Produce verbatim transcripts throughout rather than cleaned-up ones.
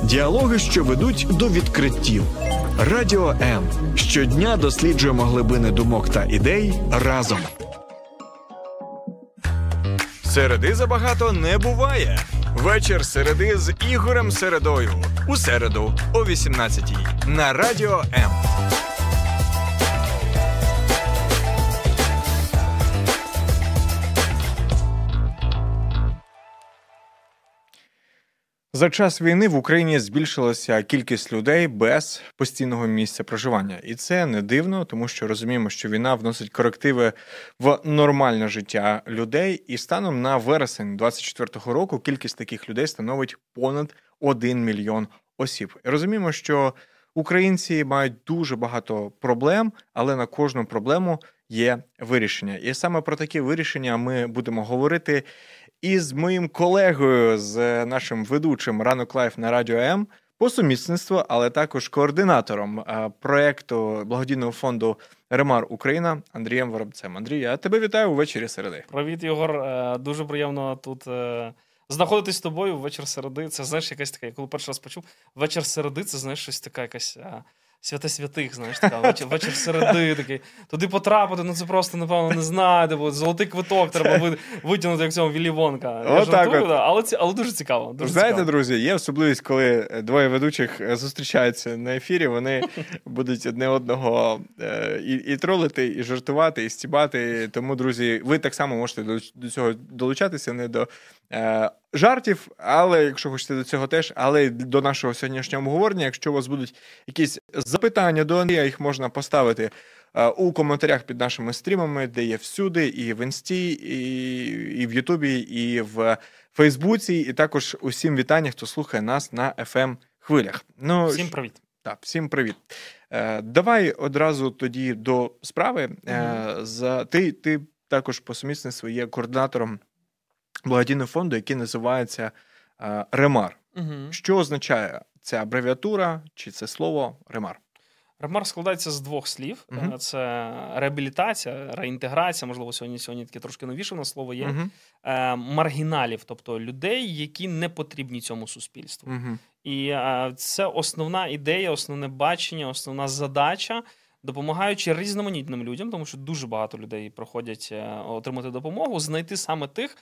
Діалоги, що ведуть до відкриттів. Радіо М. Щодня досліджуємо глибини думок та ідей разом. Середи забагато не буває. Вечір середи з Ігорем Середою. У середу о вісімнадцятій на Радіо М. За час війни в Україні збільшилася кількість людей без постійного місця проживання. І це не дивно, тому що розуміємо, що війна вносить корективи в нормальне життя людей. І станом на вересень двадцять четвертого року кількість таких людей становить понад один мільйон осіб. І розуміємо, що українці мають дуже багато проблем, але на кожну проблему є вирішення. І саме про такі вирішення ми будемо говорити і з моїм колегою, з нашим ведучим «Ранок Лайф» на Радіо М по сумісництву, але також координатором проєкту благодійного фонду «Ремар Україна» Андрієм Воробцем. Андрій, я тебе вітаю у вечері середи. Привіт, Ігор. Дуже приємно тут знаходитись з тобою в вечір середи. Це, знаєш, якась така, я коли перший раз почув, вечір середи, це, знаєш, щось така якась... Святе святих, знаєш, така, вечір, вечір середи такий. Туди потрапити, ну це просто, напевно, не знаю, бо золотий квиток треба витягнути, як цьому Віллі Вонка. Я жартую, да, але, але дуже цікаво. Дуже Знаєте, цікаво. Друзі, є особливість, коли двоє ведучих зустрічаються на ефірі, вони будуть одне одного і, і тролити, і жартувати, і стібати. Тому, друзі, ви так само можете до, до цього долучатися, не до е, жартів, але якщо хочете до цього теж, але до нашого сьогоднішнього обговорення, якщо у вас будуть якісь запитання до Андрія, їх можна поставити у коментарях під нашими стрімами, де є всюди, і в Інсті, і, і в Ютубі, і в Фейсбуці, і також усім вітання, хто слухає нас на еф ем-хвилях. Ну, всім привіт. Так, всім привіт. Е, давай одразу тоді до справи. Е, за, ти, ти також по сумісництву є координатором благодійного фонду, який називається е, «Ремар». Угу. Що означає ця абревіатура, чи це слово «Ремар»? Ремар складається з двох слів. Uh-huh. Це реабілітація, реінтеграція, можливо, сьогодні, сьогодні таке трошки новіше на слово є, uh-huh. е, маргіналів, тобто людей, які не потрібні цьому суспільству. Uh-huh. І е, це основна ідея, основне бачення, основна задача, допомагаючи різноманітним людям, тому що дуже багато людей проходять е, отримати допомогу, знайти саме тих,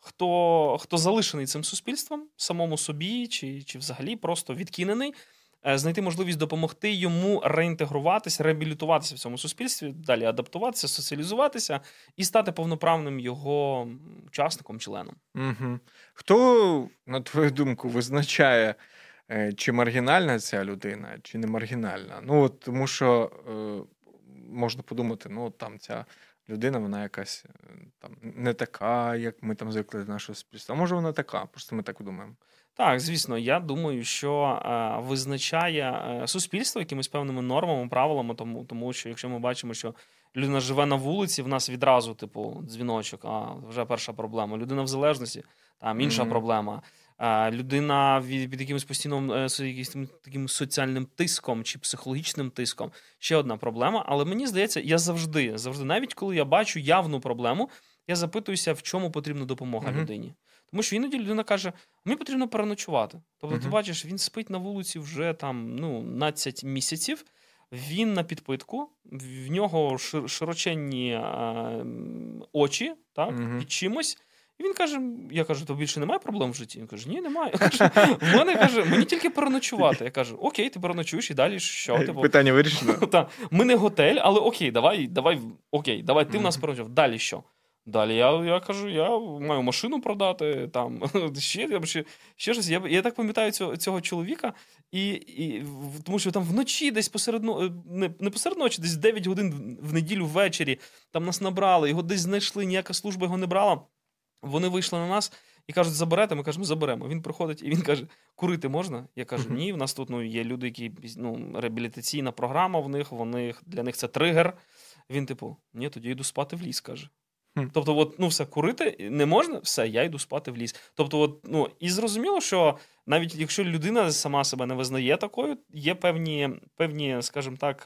хто, хто залишений цим суспільством, самому собі, чи, чи взагалі просто відкинений, знайти можливість допомогти йому реінтегруватися, реабілітуватися в цьому суспільстві, далі адаптуватися, соціалізуватися і стати повноправним його учасником, членом. Угу. Хто, на твою думку, визначає, чи маргінальна ця людина, чи не маргінальна? Ну, от, тому що е, можна подумати, ну, там ця людина, вона якась там не така, як ми там звикли до нашого суспільства. А може вона така, просто ми так думаємо. Так, звісно, я думаю, що е, визначає е, суспільство якимись певними нормами, правилами, тому, тому що якщо ми бачимо, що людина живе на вулиці, в нас відразу, типу, дзвіночок, а вже перша проблема. Людина в залежності, там інша mm-hmm. проблема. Е, людина від, від якимось постійним е, якимось таким соціальним тиском чи психологічним тиском. Ще одна проблема, але мені здається, я завжди, завжди, навіть коли я бачу явну проблему, я запитуюся, в чому потрібна допомога mm-hmm. людині. Тому що іноді людина каже, мені потрібно переночувати. Тобто, uh-huh. ти бачиш, він спить на вулиці вже там, ну, дванадцять місяців, він на підпитку, в нього широченні е, очі, так, uh-huh. під чимось. І він каже, я кажу, то більше немає проблем в житті? Він каже, ні, немає. Я кажу, в мене, каже, мені тільки переночувати. Я кажу, окей, ти переночуєш і далі що? Типу, питання вирішено. Так, ми не готель, але окей, давай, давай, окей, давай, ти uh-huh. в нас переночував. Далі що? Далі я, я кажу, я маю машину продати, там, ще, ще, ще щось. Я, я так пам'ятаю цього, цього чоловіка, і, і, тому що там вночі десь посеред, не, не посеред ночі, десь дев'ять годин в неділю ввечері, там нас набрали, його десь знайшли, ніяка служба його не брала. Вони вийшли на нас і кажуть, заберете? Ми кажемо, заберемо. Він приходить і він каже, курити можна? Я кажу, ні, в нас тут ну, є люди, які, ну, реабілітаційна програма в них, вони, для них це тригер. Він типу, ні, тоді йду спати в ліс, каже. Тобто, от, ну, все, курити не можна, все, я йду спати в ліс. Тобто, от, ну, і зрозуміло, що навіть якщо людина сама себе не визнає такою, є певні, певні, скажімо так,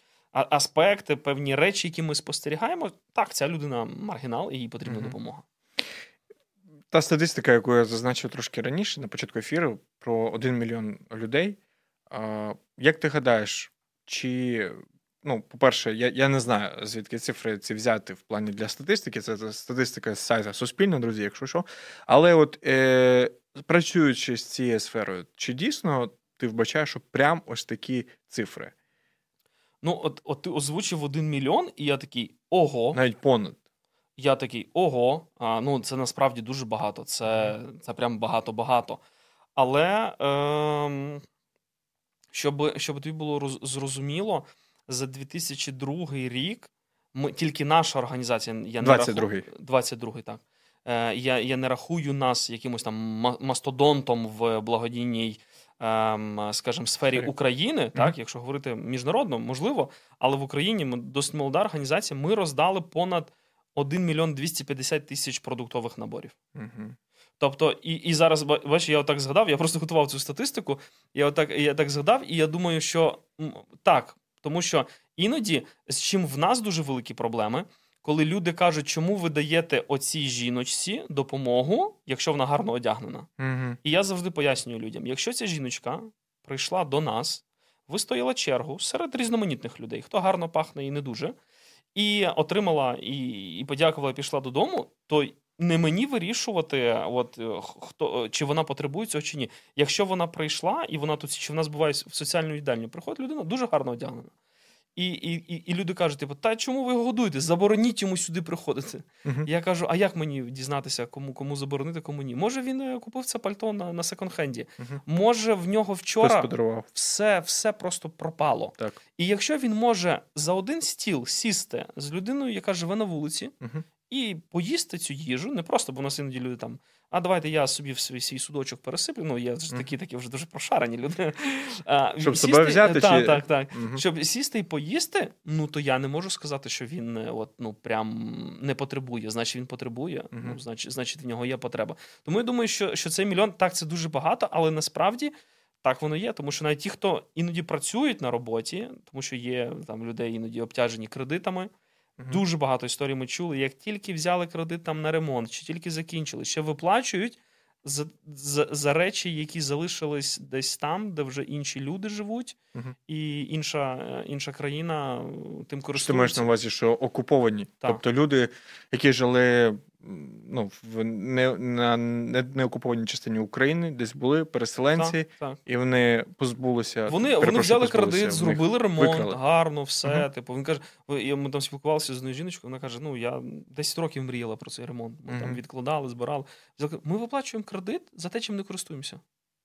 аспекти, певні речі, які ми спостерігаємо. Так, ця людина маргінал, і їй потрібна mm-hmm. допомога. та статистика, яку я зазначив трошки раніше, на початку ефіру, про один мільйон людей. А, як ти гадаєш, чи, ну, по-перше, я, я не знаю, звідки цифри ці взяти в плані для статистики, це, це статистика з сайту Суспільне, друзі, якщо що. Але от е, працюючи з цією сферою, чи дійсно ти вбачаєш, що прям ось такі цифри? Ну, от, от ти озвучив один мільйон, і я такий, ого. Навіть понад. Я такий, ого, а, ну це насправді дуже багато, це, це прям багато-багато. Але, ем, щоб, щоб тобі було роз, зрозуміло, за дві тисячі другий рік, ми, тільки наша організація, я не двадцять другий. рахую, двадцять другий, так. Е, я, я не рахую нас якимось там мастодонтом в благодійній, ем, скажімо, сфері Сфері. України, Мгм. так, якщо говорити міжнародно, можливо, але в Україні ми досить молода організація, ми роздали понад один мільйон двісті п'ятдесят тисяч продуктових наборів. Угу. Тобто, і, і зараз, ба- бачиш, я отак згадав, я просто готував цю статистику, я отак, я так згадав, і я думаю, що м, так, тому що іноді, з чим в нас дуже великі проблеми, коли люди кажуть, чому ви даєте оцій жіночці допомогу, якщо вона гарно одягнена. Угу. І я завжди пояснюю людям, якщо ця жіночка прийшла до нас, вистояла чергу серед різноманітних людей, хто гарно пахне і не дуже, і отримала, і, і подякувала, і пішла додому, то не мені вирішувати, от, е, хто, чи вона потребує цього, чи ні. Якщо вона прийшла, і вона тут, чи в нас буває в соціальну їдальню, приходить людина дуже гарно одягнена. І, і, і, і люди кажуть, типу, та чому ви його годуєте? Забороніть йому сюди приходити. Угу. Я кажу, а як мені дізнатися, кому, кому заборонити, кому ні? Може, він е, купив це пальто на, на секонд-хенді? Угу. Може, в нього Хтось вчора подарував. все, все просто пропало. Так. І якщо він може за один стіл сісти з людиною, яка живе на вулиці, Угу. і поїсти цю їжу, не просто, бо у нас іноді люди там, а давайте я собі в свій, свій судочок пересиплю, ну, є ж такі, такі вже дуже прошарені люди. А, Щоб сісти- себе взяти, Так, чи- так, так. Мгм. Щоб сісти і поїсти, ну, то я не можу сказати, що він е, от, ну, прям не потребує. Значить, він потребує, Мгм. ну, значить, значить, в нього є потреба. Тому я думаю, що, що цей мільйон, так, це дуже багато, але насправді так воно є, тому що навіть ті, хто іноді працюють на роботі, тому що є там людей іноді обтяжені кредитами, Мгм. дуже багато історій ми чули, як тільки взяли кредит там на ремонт, чи тільки закінчили, ще виплачують за, за, за речі, які залишились десь там, де вже інші люди живуть, Мгм. і інша, е, інша країна е, тим Що ти маєш користується. на увазі, що окуповані. Так. Тобто люди, які жили м, ну, в не, на не, неокупованій частині України, десь були переселенці, Так, так. і вони позбулися. Вони, вони перепрошую, взяли позбулися, кредит, в них зробили ремонт, викрали. гарно, все. Мгм. Типу, він каже, ви- я- ми там спілкувалися з одною жіночкою, вона каже, ну, я десять років мріяла про цей ремонт. Ми там Мгм. відкладали, збирали. Взяли- Ми виплачуємо кредит за те, чим не користуємося.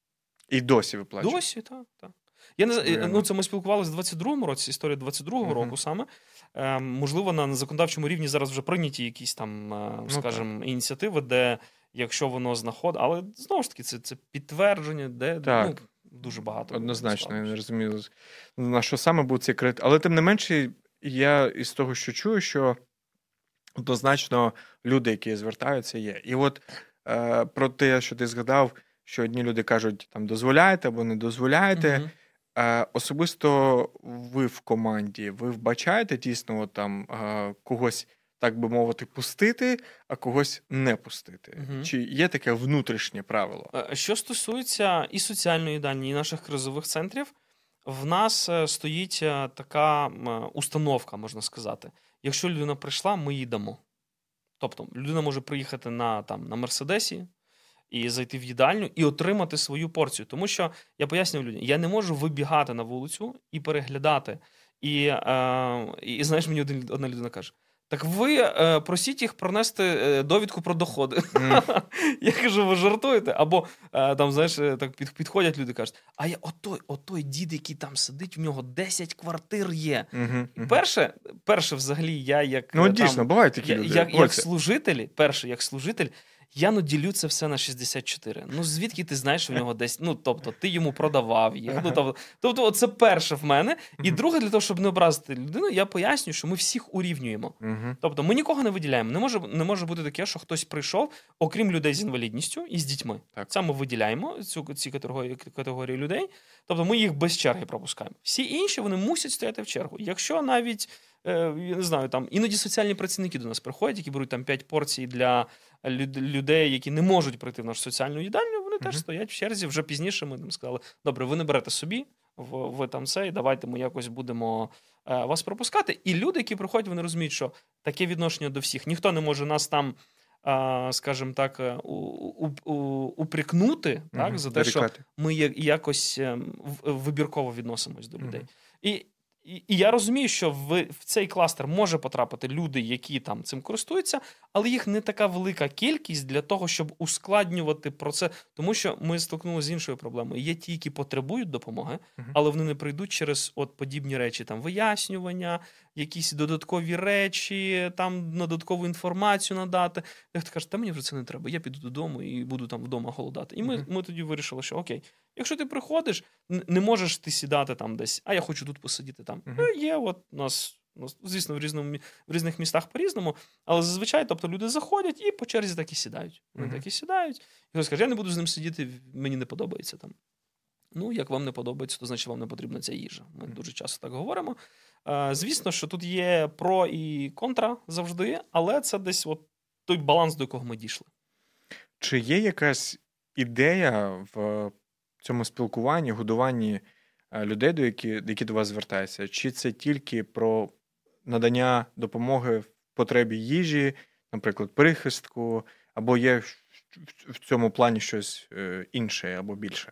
І досі виплачують. Досі, так, так. Я не знаю, Дивно. ну, це ми спілкувалися в двадцять другому році, історія двадцять другого Мгм. року саме. Е, можливо, на законодавчому рівні зараз вже прийняті якісь там, е, Ну, скажімо, ініціативи, де якщо воно знаходить, але знову ж таки, це, це підтвердження, де Так. ну, дуже багато. Однозначно, я не насправді. розумію, на що саме був цей кредит. Але тим не менше, я із того, що чую, що однозначно люди, які звертаються, є. І от е, про те, що ти згадав, що одні люди кажуть, там дозволяєте або не дозволяєте. Мгм. Е, особисто ви в команді, ви вбачаєте дійсно от там е, когось, так би мовити, пустити, а когось не пустити? Мгм. Чи є таке внутрішнє правило? Е, Що стосується і соціальної їдальні, і наших кризових центрів, в нас е, стоїть е, така м, е, установка, можна сказати. Якщо людина прийшла, ми їй дамо. Тобто людина може приїхати на, там, на Мерседесі і зайти в їдальню і отримати свою порцію. Тому що, я пояснюю людям, я не можу вибігати на вулицю і переглядати. І, е, і, і знаєш, мені один, одна людина каже, так ви е, просіть їх пронести е, довідку про доходи. Мгм. Я кажу, ви жартуєте? Або е, там, знаєш, е, так під, підходять люди, кажуть, а я отой, отой дід, який там сидить, в нього десять квартир є. Мгм, І мгм. перше, перше, взагалі, я як Ну, е, от дійсно, там, бувають такі я, люди. як, як Ось. служитель, перше, як служитель, я ну ділю це все на шістдесят чотири. Ну звідки ти знаєш, що в нього десь, ну тобто, ти йому продавав їх. Ну, тобто, тобто, це перше в мене. І Мгм. друге, для того, щоб не образити людину, я пояснюю, що ми всіх урівнюємо. Мгм. Тобто ми нікого не виділяємо. Не може, не може бути таке, що хтось прийшов, окрім людей з інвалідністю і з дітьми. Так. Це ми виділяємо, цю, ці категорії, категорії людей. Тобто ми їх без черги пропускаємо. Всі інші, вони мусять стояти в чергу. Якщо навіть я не знаю, там іноді соціальні працівники до нас приходять, які беруть там п'ять порцій для людей, які не можуть прийти в нашу соціальну їдальню, вони mm-hmm. теж стоять в черзі. Вже пізніше ми там сказали, добре, ви не берете собі, ви, ви там це, і давайте ми якось будемо е, вас пропускати. І люди, які приходять, вони розуміють, що таке відношення до всіх. Ніхто не може нас там, е, скажімо так, у, у, у, упрекнути mm-hmm. так, за те, Зарікати. Що ми якось е, вибірково відносимось до людей. Mm-hmm. І І, і я розумію, що в, в цей кластер може потрапити люди, які там цим користуються, але їх не така велика кількість для того, щоб ускладнювати процес. Тому що ми стикнулися з іншою проблемою. Є ті, які потребують допомоги, uh-huh. але вони не прийдуть через от подібні речі, там вияснювання, якісь додаткові речі, там додаткову інформацію надати. Дехто каже, та мені вже це не треба, я піду додому і буду там вдома голодати. І ми, uh-huh. ми тоді вирішили, що окей, якщо ти приходиш, не можеш ти сідати там десь, а я хочу тут посидіти там. Uh-huh. Ну, є от у нас, ну, звісно, в, різному, в різних містах по-різному, але зазвичай, тобто люди заходять і по черзі так і сідають. Вони uh-huh. так і сідають. І хтось каже, я не буду з ним сидіти, мені не подобається там. Ну, як вам не подобається, то значить вам не потрібна ця їжа. Ми uh-huh. дуже часто так говоримо. А, звісно, що тут є про і контра завжди, але це десь от той баланс, до якого ми дійшли. Чи є якась ідея в цьому спілкуванні, годуванні людей, до які, які до вас звертаються? Чи це тільки про надання допомоги в потребі їжі, наприклад, прихистку, або є в цьому плані щось інше або більше?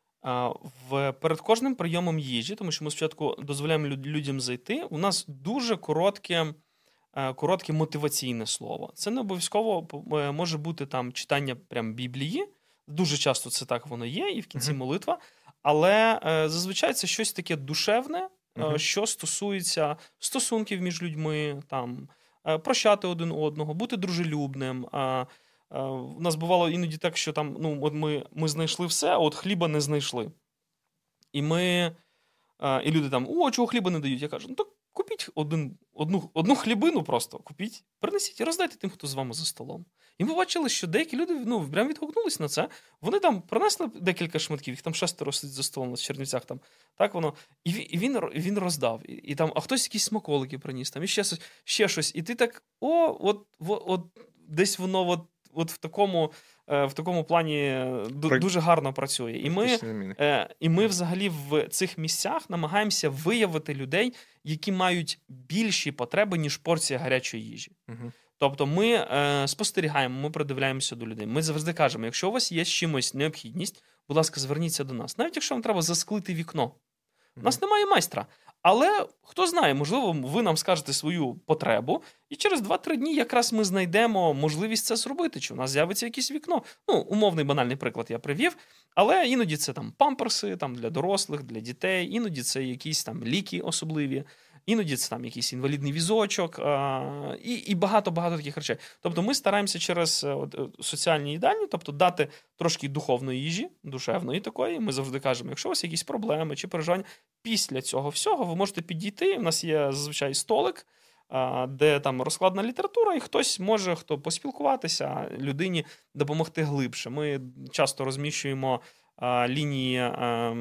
В, перед кожним прийомом їжі, тому що ми спочатку дозволяємо людям зайти, у нас дуже коротке, коротке мотиваційне слово. Це не обов'язково може бути там читання прям Біблії, дуже часто це так воно є, і в кінці uh-huh. молитва, але е, зазвичай це щось таке душевне, uh-huh. е, що стосується стосунків між людьми, там, е, прощати один одного, бути дружелюбним. Е, е, у нас бувало іноді так, що там, ну, от ми, ми знайшли все, а от хліба не знайшли. І ми, е, і люди там, о, чого хліба не дають? Я кажу, ну так купіть один, одну, одну хлібину просто, купіть, принесіть і роздайте тим, хто з вами за столом. І ми бачили, що деякі люди, ну, прям відгукнулись на це. Вони там принесли декілька шматків, їх там шестеро сидить за столом на Чернівцях там. Так воно. І він, він роздав. І, і там, а хтось якісь смаколики приніс, там, і ще, ще щось. І ти так, о, от, от, от десь воно от, от в такому, в такому плані дуже гарно працює. І ми, і ми взагалі в цих місцях намагаємося виявити людей, які мають більші потреби, ніж порція гарячої їжі. Угу. Тобто ми е, спостерігаємо, ми придивляємося до людей. Ми завжди кажемо, якщо у вас є з чимось необхідність, будь ласка, зверніться до нас. Навіть якщо вам треба засклити вікно. У нас немає майстра. Але, хто знає, можливо, ви нам скажете свою потребу, і через два-три дні якраз ми знайдемо можливість це зробити, чи у нас з'явиться якесь вікно. Ну, умовний банальний приклад я привів, але іноді це там памперси там, для дорослих, для дітей, іноді це якісь там ліки особливі. Іноді це там якийсь інвалідний візочок а, і, і багато-багато таких речей. Тобто ми стараємося через от, соціальні їдальні, тобто дати трошки духовної їжі, душевної такої. Ми завжди кажемо, якщо у вас якісь проблеми чи переживання, після цього всього ви можете підійти. У нас є зазвичай столик, а, де там розкладна література, і хтось може хто поспілкуватися, людині допомогти глибше. Ми часто розміщуємо лінії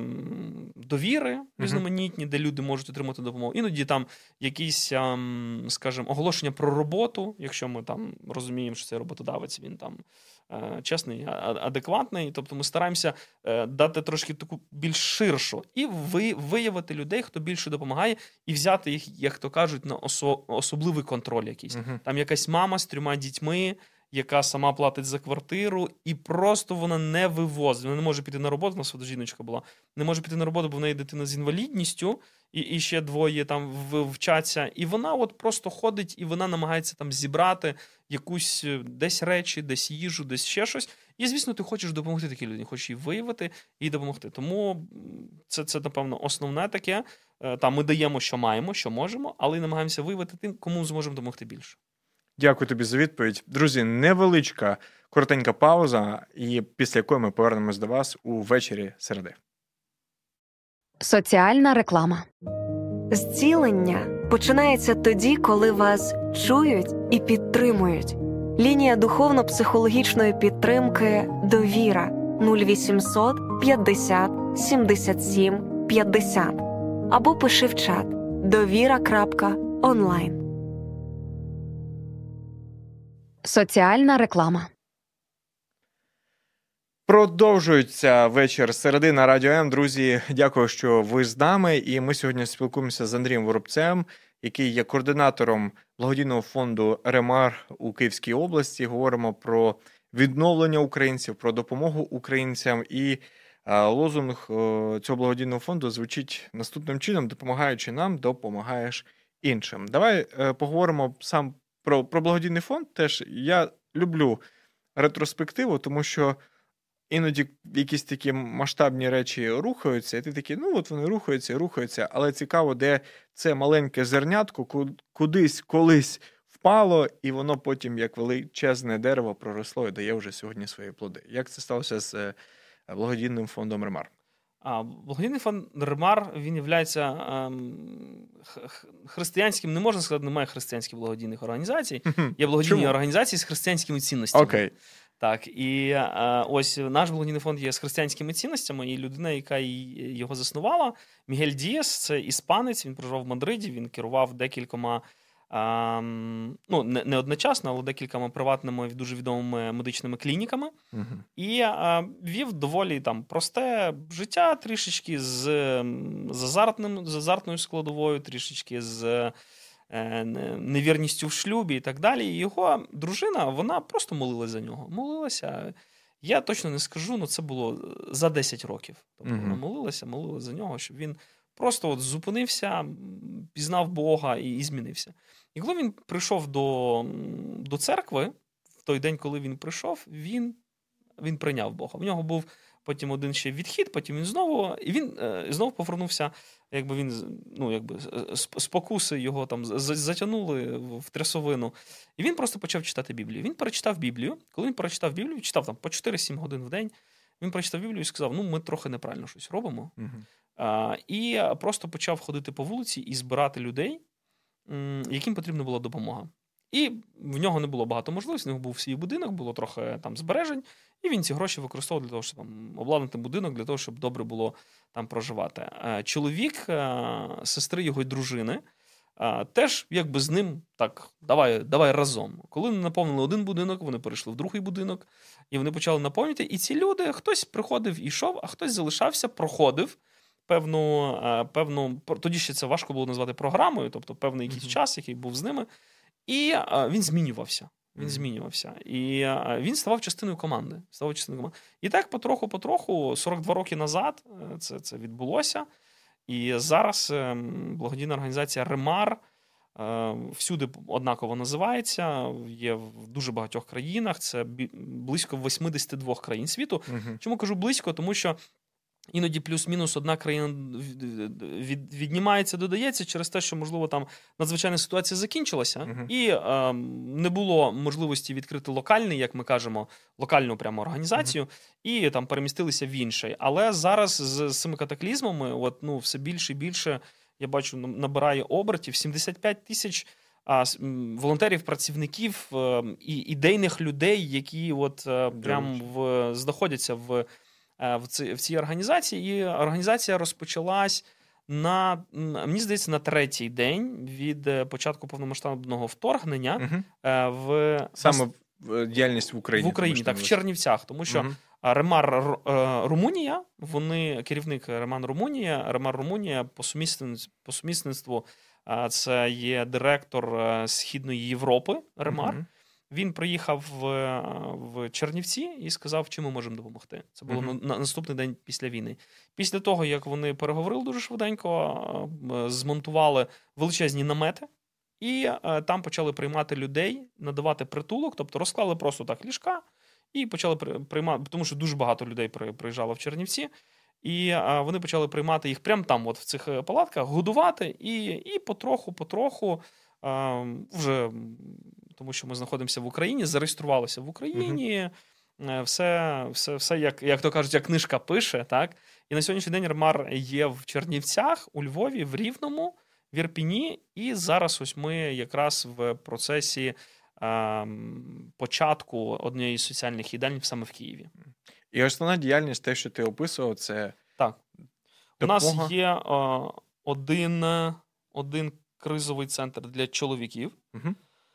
довіри різноманітні, uh-huh. де люди можуть отримати допомогу. Іноді там якісь, скажімо, оголошення про роботу, якщо ми там розуміємо, що цей роботодавець, він там чесний, адекватний. Тобто ми стараємося дати трошки таку більш ширшу і виявити людей, хто більше допомагає, і взяти їх, як то кажуть, на осо- особливий контроль якийсь. Uh-huh. Там якась мама з трьома дітьми, яка сама платить за квартиру, і просто вона не вивозить. Вона не може піти на роботу, у нас жіночка була, не може піти на роботу, бо в неї дитина з інвалідністю, і, і ще двоє там вчаться. І вона от просто ходить, і вона намагається там зібрати якусь десь речі, десь їжу, десь ще щось. І, звісно, ти хочеш допомогти такій людині, хочеш їй виявити і допомогти. Тому це, це, напевно, основне таке. Там ми даємо, що маємо, що можемо, але й намагаємося виявити тим, кому зможемо допомогти більше. Дякую тобі за відповідь. Друзі, невеличка, коротенька пауза, і після якої ми повернемось до вас у вечері середи. Соціальна реклама. Зцілення починається тоді, коли вас чують і підтримують. Лінія духовно-психологічної підтримки «Довіра» нуль вісімсот п'ятдесят сімдесят сім п'ятдесят або пиши в чат довіра крапка онлайн. Соціальна реклама. Продовжується вечір середи на Радіо М. Друзі, дякую, що ви з нами. І ми сьогодні спілкуємося з Андрієм Воробцем, який є координатором благодійного фонду «Ремар» у Київській області. Говоримо про відновлення українців, про допомогу українцям. І лозунг цього благодійного фонду звучить наступним чином: допомагаючи нам, допомагаєш іншим. Давай поговоримо сам про, про благодійний фонд. Теж я люблю ретроспективу, тому що іноді якісь такі масштабні речі рухаються, і ти такий, ну от вони рухаються і рухаються, але цікаво, де це маленьке зернятко кудись колись впало, і воно потім, як величезне дерево, проросло і дає вже сьогодні свої плоди. Як це сталося з благодійним фондом «Ремар»? А, благодійний фонд «Ремар», він є ем, християнським, не можна сказати, немає християнських благодійних організацій. Є благодійні Чому? організації з християнськими цінностями. Окей. Так, і а, ось наш благодійний фонд є з християнськими цінностями, і людина, яка його заснувала, Мігель Дієс, це іспанець, він проживав в Мадриді, він керував декількома, а, ну, не, не одночасно, але декількома приватними, дуже відомими медичними клініками. Uh-huh. І а, вів доволі там просте життя, трішечки з, з, азартним, з азартною складовою, трішечки з невірністю в шлюбі і так далі. І його дружина, вона просто молилась за нього. Молилася. Я точно не скажу, але це було за десять років. Тобто mm-hmm. вона молилася, молилася за нього, щоб він просто от зупинився, пізнав Бога і, і змінився. І коли він прийшов до, до церкви, в той день, коли він прийшов, він, він прийняв Бога. В нього був потім один ще відхід, потім він знову, і він е, знову повернувся, якби він, ну, якби спокуси його там затягнули в трясовину. І він просто почав читати Біблію. Він перечитав Біблію. Коли він перечитав Біблію, читав там по чотири-сім годин в день, він прочитав Біблію і сказав, ну, ми трохи неправильно щось робимо. Uh-huh. А, і просто почав ходити по вулиці і збирати людей, яким потрібна була допомога. І в нього не було багато можливостей, в нього був свій будинок, було трохи там збережень, і він ці гроші використовував для того, щоб там обладнати будинок, для того, щоб добре було там проживати. Чоловік сестри його дружини теж якби з ним так, давай, давай разом. Коли вони наповнили один будинок, вони перейшли в другий будинок, і вони почали наповнювати. І ці люди, хтось приходив і йшов, а хтось залишався, проходив певну, певну, тоді ще це важко було назвати програмою, тобто певний якийсь mm-hmm. час, який був з ними. І а, він змінювався. Він mm-hmm. змінювався. І а, він ставав частиною команди. Ставав частиною команди. І так потроху-потроху, сорок два роки назад це, це відбулося. І зараз е, благодійна організація «Ремар» е, всюди однаково називається. Є в дуже багатьох країнах. Це бі- близько вісімдесят два країн світу. Mm-hmm. Чому кажу близько? Тому що іноді плюс-мінус одна країна від, віднімається, додається через те, що, можливо, там надзвичайна ситуація закінчилася, uh-huh. і е, не було можливості відкрити локальний, як ми кажемо, локальну прямо організацію, uh-huh. і там перемістилися в інший. Але зараз з, з цими катаклізмами, от, ну, все більше і більше, я бачу, набирає обертів, сімдесят п'ять тисяч а, волонтерів, працівників, е, і ідейних людей, які от е, прям в, знаходяться в В цій, в цій організації. І організація розпочалась на, мені здається, на третій день від початку повномасштабного вторгнення. Угу. В, Саме в діяльність в Україні. В Україні, так, в Чернівцях. Тому що угу. Ремар Румунія, вони, керівник Ремар Румунія, Ремар Румунія по сумісництву, по сумісництву це є директор Східної Європи Ремар. Угу. Він приїхав в, в Чернівці і сказав, чим ми можемо допомогти. Це було uh-huh. на наступний день після війни. Після того, як вони переговорили дуже швиденько, змонтували величезні намети і там почали приймати людей, надавати притулок, тобто розклали просто так ліжка і почали приймати, тому що дуже багато людей приїжджало в Чернівці, і вони почали приймати їх прямо там, от в цих палатках, годувати і, і потроху-потроху вже... тому що ми знаходимося в Україні, зареєструвалися в Україні, uh-huh. все, все, все як, як то кажуть, як книжка пише, так? І на сьогоднішній день «Ремар» є в Чернівцях, у Львові, в Рівному, в Ірпіні, і зараз ось ми якраз в процесі е, початку однієї з соціальних їдальень саме в Києві. І основна діяльність, те, що ти описував, це... Так. Допомога. У нас є е, один, один кризовий центр для чоловіків, Угу.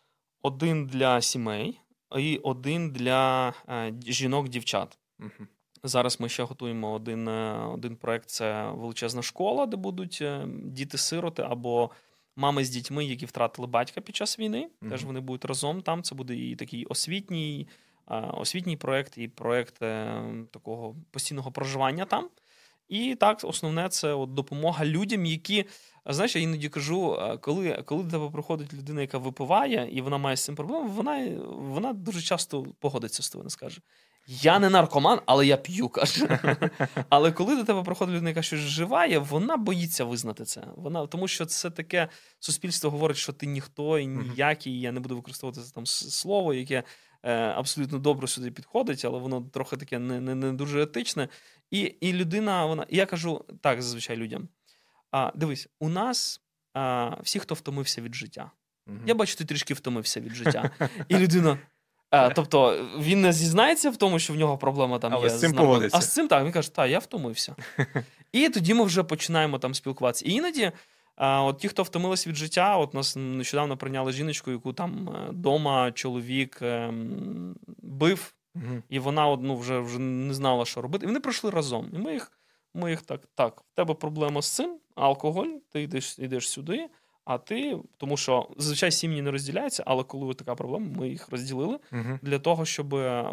один для сімей і один для е, жінок-дівчат. Угу. Зараз ми ще готуємо один, е, один проект, це величезна школа, де будуть е, діти-сироти або мами з дітьми, які втратили батька під час війни. Мгм. Теж вони будуть разом там. Це буде і такий освітній, е, освітній проект, і проект е, такого постійного проживання там. І так, основне, це от допомога людям, які, знаєш, я іноді кажу, е, коли, коли до тебе приходить людина, яка випиває, і вона має з цим проблему, вона, вона дуже часто погодиться з тобою, не скаже. Я не наркоман, але я п'ю, каже. Але коли до тебе приходить людина, яка щось вживає, вона боїться визнати це. Вона, тому що це таке суспільство говорить, що ти ніхто і ніякий, я не буду використовувати це там с- слово, яке е, абсолютно добре сюди підходить, але воно трохи таке не, не, не дуже етичне. І, і людина, вона, і я кажу так зазвичай людям. А, дивись, у нас а, всі, хто втомився від життя. Я бачу, ти трішки втомився від життя. І людина... А, тобто він не зізнається в тому, що в нього проблема там Але є. з цим наркотиком. погодиться. А з цим так, він каже, так, я втомився. І тоді ми вже починаємо там спілкуватися. І іноді а, от ті, хто втомились від життя, от нас нещодавно прийняли жіночку, яку там вдома чоловік ем, бив, Угу. і вона от, ну, вже, вже не знала, що робити. І вони пройшли разом. І ми їх, ми їх так, так, в тебе проблема з цим, алкоголь, ти йдеш, йдеш сюди, а ти, тому що зазвичай сім'ї не розділяються, але коли така проблема, ми їх розділили Угу. для того, щоб е,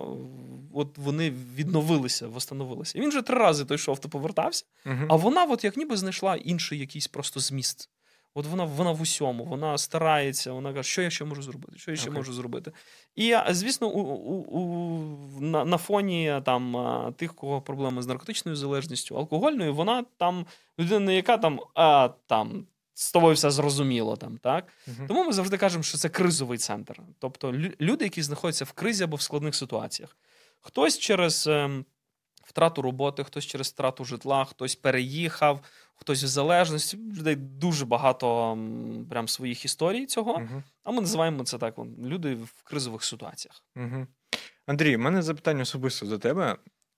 от вони відновилися, восстановилися. І він вже три рази той йшов, то повертався, а вона от як ніби знайшла інший якийсь просто зміст. От вона, вона в усьому, вона старається, вона каже, що я ще можу зробити, що я ще Окей. можу зробити. І, а, звісно, у, у, у, на, на фоні там, а, тих, кого проблеми з наркотичною залежністю, алкогольною, вона там, людина не яка там, а там, з тобою все зрозуміло, там, так? Угу. Тому ми завжди кажемо, що це кризовий центр. Тобто лю- люди, які знаходяться в кризі або в складних ситуаціях. Хтось через ем, втрату роботи, хтось через втрату житла, хтось переїхав, хтось в залежності. У людей дуже багато м, прям своїх історій цього. Угу. А ми називаємо це так: вон, люди в кризових ситуаціях. Угу. Андрій, в мене запитання особисто до тебе.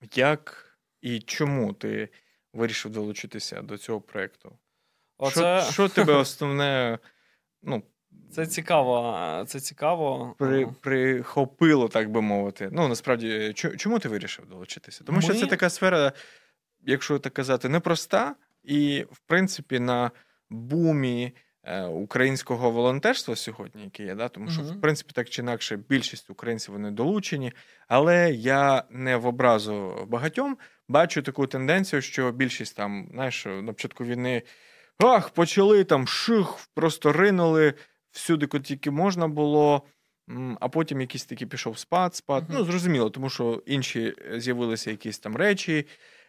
Як і чому ти вирішив долучитися до цього проєкту? Оце, Що, що тебе основне, ну, це цікаво. Це цікаво. при, Ну, прихопило, так би мовити? Ну, насправді, чо- чому ти вирішив долучитися? Тому що Ми- це така сфера, якщо так казати, непроста, і, в принципі, на бумі е, українського волонтерства сьогодні, яке є, да? Тому що, Мгм. в принципі, так чи інакше, більшість українців вони долучені, але я не в образу багатьом бачу таку тенденцію, що більшість там, знаєш, на початку війни, ах, почали там ших, просто ринули всюди, куди тільки можна було, м, а потім якийсь такий пішов спад, спад. Мгм. Ну, зрозуміло, тому що інші е, з'явилися якісь там речі,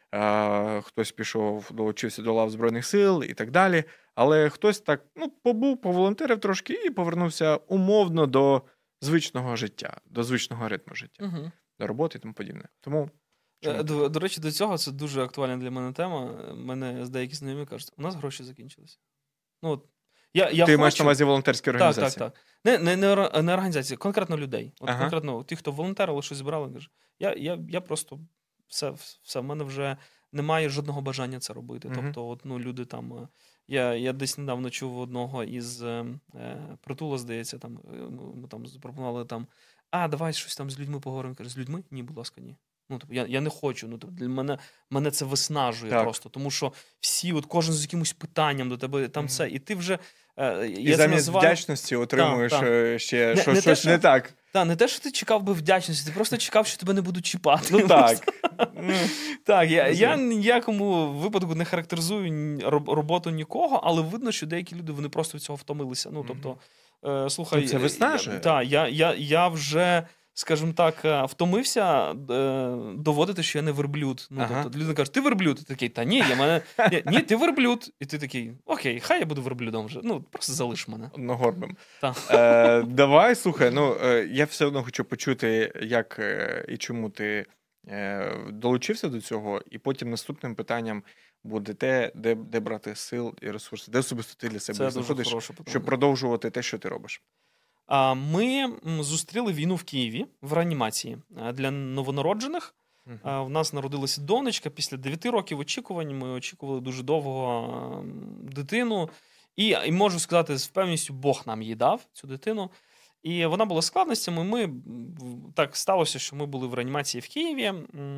а, хтось пішов, долучився до лав Збройних сил і так далі. Але хтось так, ну, побув, поволонтерив трошки і повернувся умовно до звичного життя, до звичного ритму життя, Мгм. до роботи і тому подібне. Тому чому? Е, До, до речі, до цього це дуже актуальна для мене тема. Мене з деякі знайомі кажуть, у нас гроші закінчилися. Ну, от, я, я Ти хочу... маєш на увазі волонтерські Так, організації? так, так. Не, не, не, ор- не організації, конкретно людей. От Ага. конкретно ті, хто волонтерили, щось збирали, каже, я, я, я просто все, все, в мене вже немає жодного бажання це робити. Мгм. Тобто, от, ну, люди там. е, Я, я десь недавно чув одного із е, е, Притула, здається, там е, ми ми там запропонували там, а, давай щось там з людьми поговоримо. Каже, з людьми? Ні, будь ласка, ні. Ну, тобто, я, я не хочу. Ну, тобто, для мене, мене це виснажує Так. просто, тому що всі, от кожен з якимось питанням до тебе там Мгм. це, і ти вже. е, І я це замість називаю... вдячності отримуєш Так, так. е, ще Не- щось, не те, щось що- не так. Та, не те, що ти чекав би вдячності, ти просто чекав, що тебе не будуть чіпати. Ну так. Ну, Так, я, я Розумію. ніякому випадку не характеризую ні- роб- роботу нікого, але видно, що деякі люди вони просто від цього втомилися. Ну, тобто, е, слухай, Ну, це виснажує. Так, я, я, я вже, скажімо так, е, втомився е, доводити, що я не верблюд. Ну, Ага. тобто, людина каже, ти верблюд. Ти такий, та ні, я мене. Ні, ні, ти верблюд. І ти такий, окей, хай я буду верблюдом вже. Ну, просто залиш мене. одногорбим. Так. Е, давай, слухай, ну, е, я все одно хочу почути, як е, і чому ти е, долучився до цього, і потім наступним питанням буде те, де, де брати сил і ресурси, де особисто ти для себе Це їх дуже знаходиш, хороше питання. щоб продовжувати те, що ти робиш. А, Ми м, зустріли війну в Києві в реанімації а, для новонароджених. Мгм. А, В нас народилася донечка після дев'яти років очікувань. Ми очікували дуже довго м, дитину. І, і можу сказати, з впевненістю, Бог нам її дав, цю дитину. І вона була з складностями. Ми, так сталося, що ми були в реанімації в Києві.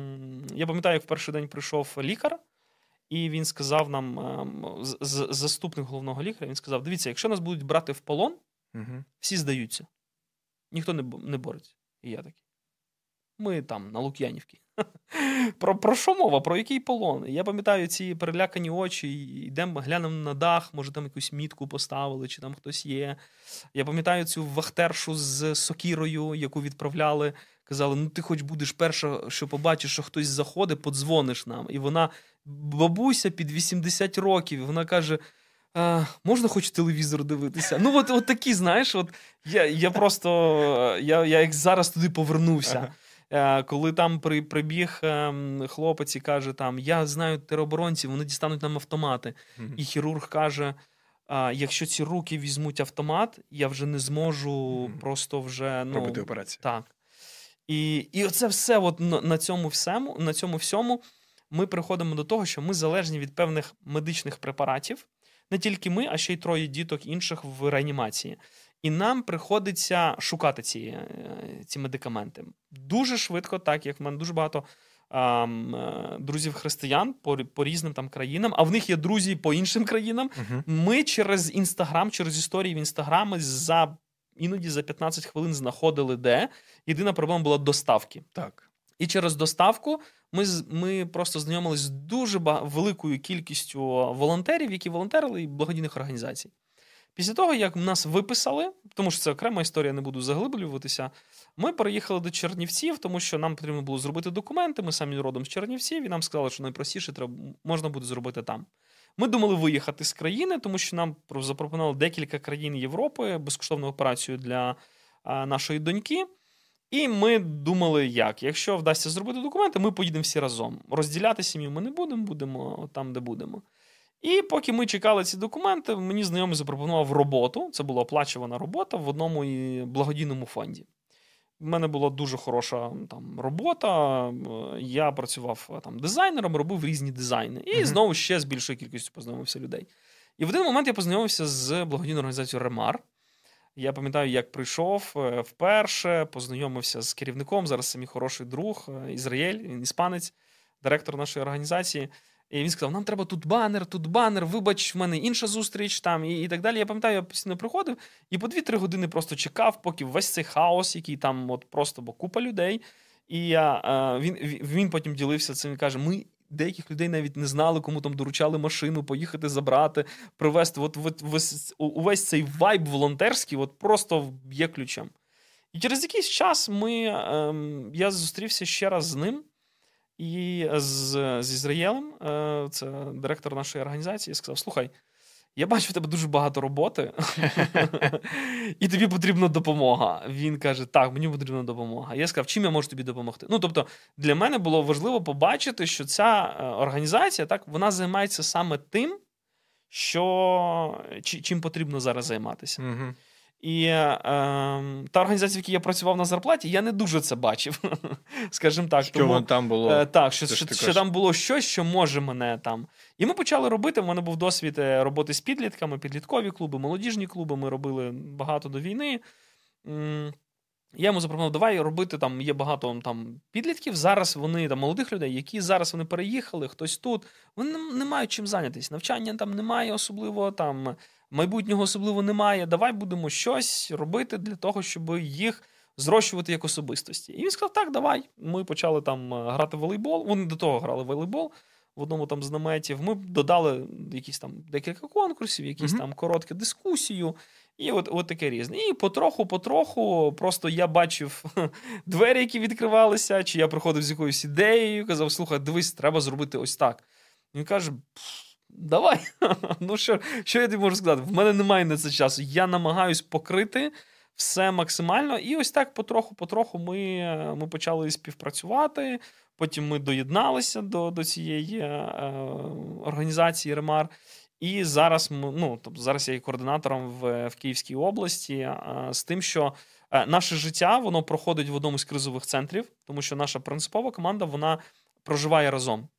Я пам'ятаю, як в перший день прийшов лікар, і він сказав нам, заступник головного лікаря, він сказав, дивіться, якщо нас будуть брати в полон, угу. всі здаються. Ніхто не, не бореться. І я такий. Ми там, на Лук'янівці. Про, про що мова? Про який полон? Я пам'ятаю ці перелякані очі, йдемо, глянемо на дах, може там якусь мітку поставили, чи там хтось є. Я пам'ятаю цю вахтершу з сокірою, яку відправляли. Казали, ну ти хоч будеш перша, що побачиш, що хтось заходить, подзвониш нам. І вона, бабуся під вісімдесят років, вона каже, а, можна хоч телевізор дивитися? Ну от, от такі, знаєш, от я, я просто, я, я як зараз туди повернувся. Ага. Коли там при, прибіг хлопець і каже, там, я знаю тероборонців, вони дістануть нам автомати. Mm-hmm. І хірург каже, якщо ці руки візьмуть автомат, я вже не зможу mm-hmm. просто вже... Ну, робити операцію. Так. І, і оце все от на цьому всьому, на цьому всьому ми приходимо до того, що ми залежні від певних медичних препаратів. Не тільки ми, а ще й троє діток інших в реанімації. І нам приходиться шукати ці, ці медикаменти. Дуже швидко, так, як в мене дуже багато ем, друзів-християн по, по різним там країнам, а в них є друзі по іншим країнам. Uh-huh. Ми через Інстаграм, через історії в Інстаграмі за, іноді за п'ятнадцять хвилин знаходили де. Єдина проблема була доставки. Так. І через доставку ми, ми просто знайомилися з дуже великою кількістю волонтерів, які волонтерили, і благодійних організацій. Після того, як нас виписали, тому що це окрема історія, не буду заглиблюватися, ми переїхали до Чернівців, тому що нам потрібно було зробити документи, ми самі родом з Чернівців, і нам сказали, що найпростіше треба, можна буде зробити там. Ми думали виїхати з країни, тому що нам запропонували декілька країн Європи безкоштовну операцію для а, нашої доньки. І ми думали, як? Якщо вдасться зробити документи, ми поїдемо всі разом. Розділяти сім'ю ми не будемо, будемо там, де будемо. І поки ми чекали ці документи, мені знайомий запропонував роботу. Це була оплачувана робота в одному благодійному фонді. У мене була дуже хороша там робота. Я працював там дизайнером, робив різні дизайни. І mm-hmm. знову ще з більшою кількістю познайомився людей. І в один момент я познайомився з благодійною організацією «Ремар». Я пам'ятаю, як прийшов вперше, познайомився з керівником, зараз це мій хороший друг, Ізраїль, він іспанець, директор нашої організації. І він сказав, нам треба тут банер, тут банер, вибач, в мене інша зустріч там і, і так далі. Я пам'ятаю, я постійно приходив і по дві-три години просто чекав, поки весь цей хаос, який там от просто, бо купа людей. І я, він, він потім ділився цим і каже, ми деяких людей навіть не знали, кому там доручали машину, поїхати забрати, привезти. От, от, от увесь цей вайб волонтерський от просто б'є ключем. І через якийсь час ми, ем, я зустрівся ще раз з ним, і з, з Ізраїлем, це директор нашої організації, сказав, слухай, я бачу в тебе дуже багато роботи, і тобі потрібна допомога. Він каже, так, мені потрібна допомога. Я сказав, чим я можу тобі допомогти? Ну, тобто, для мене було важливо побачити, що ця організація, так, вона займається саме тим, що, чим потрібно зараз займатися. Угу. І е, та організація, в якій я працював на зарплаті, я не дуже це бачив, скажімо так. Що тому, там було? Е, так, що, що, що там було щось, що може мене там. І ми почали робити, в мене був досвід роботи з підлітками, підліткові клуби, молодіжні клуби, ми робили багато до війни. Я йому запропонував, давай робити, там є багато там підлітків, зараз вони, там молодих людей, які зараз вони переїхали, хтось тут, вони не мають чим зайнятися, навчання там немає особливо, там майбутнього особливо немає, давай будемо щось робити для того, щоб їх зрощувати як особистості. І він сказав, так, давай. Ми почали там грати в волейбол, вони до того грали в волейбол, в одному там з наметів, ми додали якісь там декілька конкурсів, якісь mm-hmm. там коротку дискусію, і от, от таке різне. І потроху-потроху просто я бачив двері, які відкривалися, чи я приходив з якоюсь ідеєю, казав, слухай, дивись, треба зробити ось так. Він каже, давай, ну що, що я тобі можу сказати? В мене немає на це часу. Я намагаюсь покрити все максимально. І ось так потроху-потроху ми, ми почали співпрацювати. Потім ми доєдналися до, до цієї е, організації «Ремар». І зараз, ну, тобто зараз я є координатором в, в Київській області е, з тим, що е, наше життя, воно проходить в одному з кризових центрів, тому що наша принципова команда, вона проживає разом.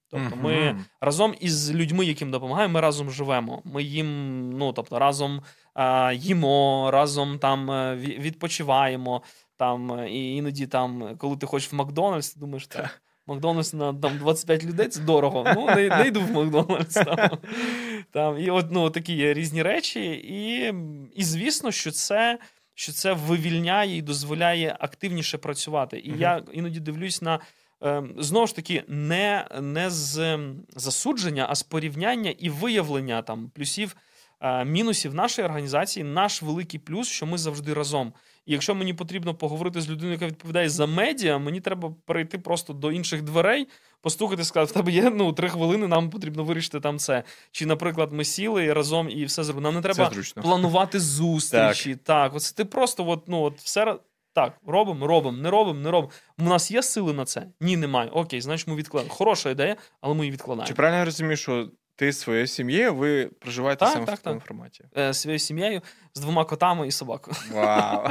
Тобто Мгм. ми разом із людьми, яким допомагаємо, ми разом живемо. Ми їм, ну, тобто, разом а, їмо, разом там е, ві- відпочиваємо. Там, е, і іноді, там, коли ти хочеш в Макдональдс, ти думаєш, так, Макдональдс на там, двадцять п'ять людей – це дорого. Ну, не, не йду в Макдональдс. Там. Там, і от, ну, такі є різні речі. І, і звісно, що це, що це вивільняє і дозволяє активніше працювати. І Мгм. я іноді дивлюсь на, е, знову ж таки, не, не з ем, засудження, а з порівняння і виявлення там, плюсів, е, мінусів нашої організації. Наш великий плюс, що ми завжди разом. І якщо мені потрібно поговорити з людиною, яка відповідає за медіа, мені треба перейти просто до інших дверей, постукати, сказати, в тебе є ну, три хвилини, нам потрібно вирішити там це. Чи, наприклад, ми сіли разом і все зробили. Нам не треба зручно. планувати зустрічі. Так, так оце ти просто от, ну, от все ра- так, робимо, робимо, не робимо, не робимо. У нас є сили на це? Ні, немає. Окей, значить ми відкладаємо. Хороша ідея, але ми її відкладаємо. Чи правильно я розумію, що ти зі своєю сім'єю, ви проживаєте Так, саме так, в такому так. форматі? Е, Своєю сім'єю з двома котами і собакою. Вау!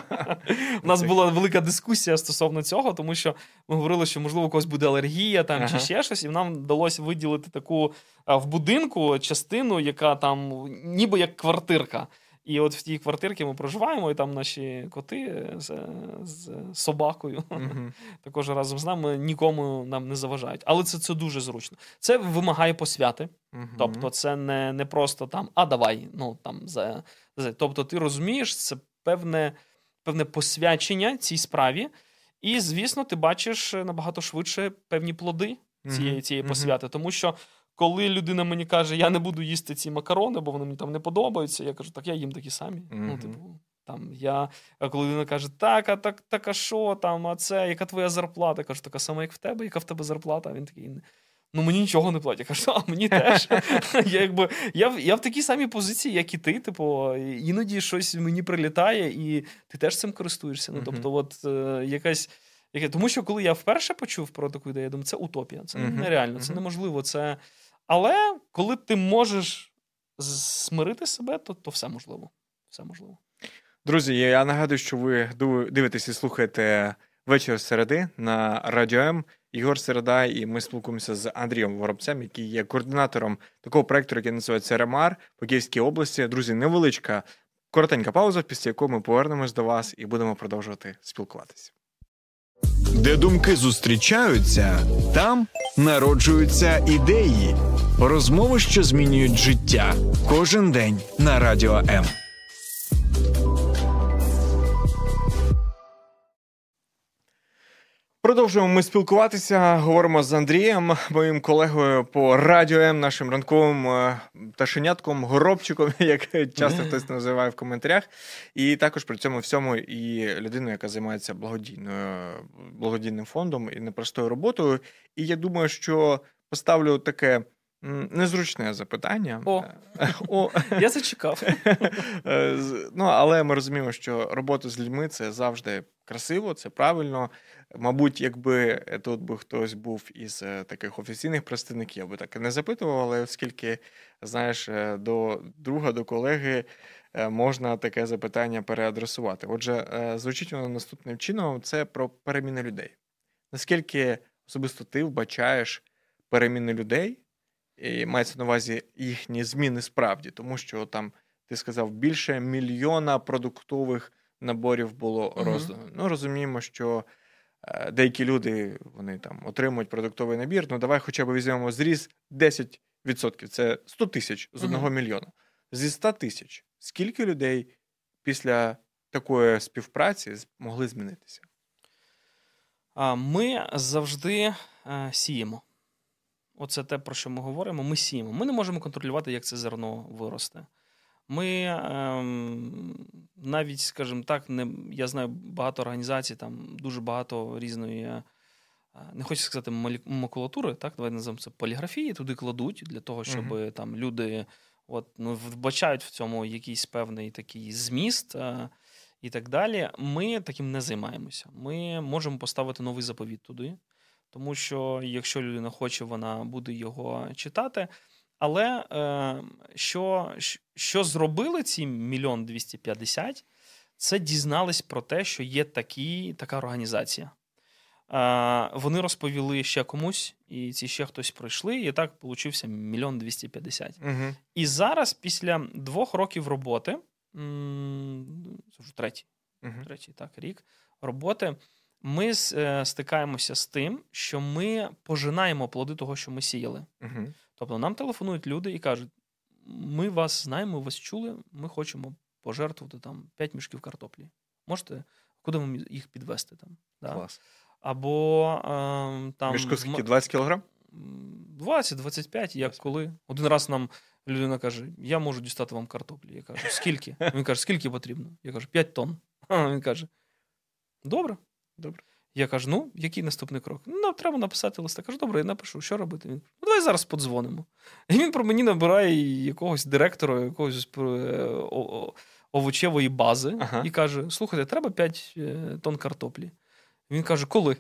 У нас була велика дискусія стосовно цього, тому що ми говорили, що, можливо, у когось буде алергія там, Ага. чи ще щось, і нам вдалося виділити таку а, в будинку частину, яка там ніби як квартирка. І от в тій квартирці ми проживаємо, і там наші коти з, з собакою Мгм. також разом з нами нікому нам не заважають. Але це, це дуже зручно. Це вимагає посвяти. Мгм. Тобто це не, не просто там, а давай, ну там за, за. Тобто ти розумієш, це певне, певне посвячення цій справі, і, звісно, ти бачиш набагато швидше певні плоди цієї, Мгм. цієї Мгм. посвяти. Тому що коли людина мені каже, я не буду їсти ці макарони, бо вони мені там не подобаються, я кажу, так я їм такі самі. Мгм. Ну, типу, там, я, а коли людина каже, так, а так, так, а що там, а це, яка твоя зарплата? Я кажу, така сама, як в тебе, яка в тебе зарплата? А він такий, ну мені нічого не платять. Я кажу, а мені теж. я, якби, я, в- я в такій самій позиції, як і ти. Типу, іноді щось мені прилітає, і ти теж цим користуєшся. Ну, Мгм. тобто, от е, якась. Яке, тому що коли я вперше почув про таку ідею, я думаю, це утопія, це Мгм. нереально, це Мгм. неможливо. Це... Але коли ти можеш смирити себе, то, то все можливо. Все можливо. Друзі, я нагадую, що ви ду- дивитесь і слухаєте «Вечір середи» на Радіо М. Ігор Середа, і ми спілкуємося з Андрієм Воробцем, який є координатором такого проєкту, який називається «Ремар» по Київській області. Друзі, невеличка, коротенька пауза, після якої ми повернемось до вас і будемо продовжувати спілкуватися. Де думки зустрічаються, там народжуються ідеї. Розмови, що змінюють життя. Кожен день на Радіо М. Продовжуємо ми спілкуватися, говоримо з Андрієм, моїм колегою по Радіо М, нашим ранковим е, пташенятком, горобчиком, як часто хтось називає в коментарях. І також при цьому всьому і людиною, яка займається благодійною, благодійним фондом і непростою роботою. І я думаю, що поставлю таке м, незручне запитання. О. О. Я зачекав. Е, з- Ну, але ми розуміємо, що робота з людьми – це завжди красиво, це правильно. Мабуть, якби тут би хтось був із е, таких офіційних представників, я би так і не запитував, але оскільки, знаєш, е, до друга, до колеги е, можна таке запитання переадресувати. Отже, е, звучить воно наступним чином – це про переміни людей. Наскільки особисто ти вбачаєш переміни людей, і мається на увазі їхні зміни справді, тому що там, ти сказав, більше мільйона продуктових наборів було Мгм. роздано. Ну, розуміємо, що е, деякі люди, вони там отримують продуктовий набір, ну давай хоча б візьмемо зріз десять відсотків, це сто тисяч з Мгм. одного мільйона. Зі ста тисяч, скільки людей після такої співпраці могли змінитися? А, Ми завжди е, сіємо. Оце те, про що ми говоримо. Ми сіємо. Ми не можемо контролювати, як це зерно виросте. Ми ем, навіть, скажімо так, не, я знаю багато організацій, там дуже багато різної, е, не хочу сказати молі- макулатури, так, давай називаємо це поліграфії, туди кладуть для того, щоб Мгм. там люди от, ну, вбачають в цьому якийсь певний такий зміст е, і так далі. Ми таким не займаємося. Ми можемо поставити новий заповіт туди, тому що якщо людина хоче, вона буде його читати. Але е, що, що зробили ці мільйон двісті п'ятдесят, це дізнались про те, що є такі, така організація. Вони розповіли ще комусь, і ці ще хтось пройшли, і так получився мільйон двісті п'ятдесят. Угу. І зараз, після двох років роботи, це вже третій, угу. третій так, рік роботи, ми стикаємося з тим, що ми пожинаємо плоди того, що ми сіяли. Угу. Тобто нам телефонують люди і кажуть, ми вас знаємо, вас чули, ми хочемо пожертвувати там п'ять мішків картоплі. Можете, куди вам їх підвести там? Да? Клас. Або е, там... Мішку скільки? двадцять кілограм? двадцять - двадцять п'ять, як коли. Один раз нам людина каже, я можу дістати вам картоплі. Я кажу, скільки? Він каже, скільки потрібно? Я кажу, п'ять тонн. А він каже, добре. Добре. Я кажу, ну, який наступний крок? Ну, треба написати листа. Кажу, добре, я напишу, що робити? Він, ну, давай зараз подзвонимо. І він про мені набирає якогось директора, якогось овочевої бази ага. і каже, слухайте, треба п'ять тонн картоплі. Він каже, коли?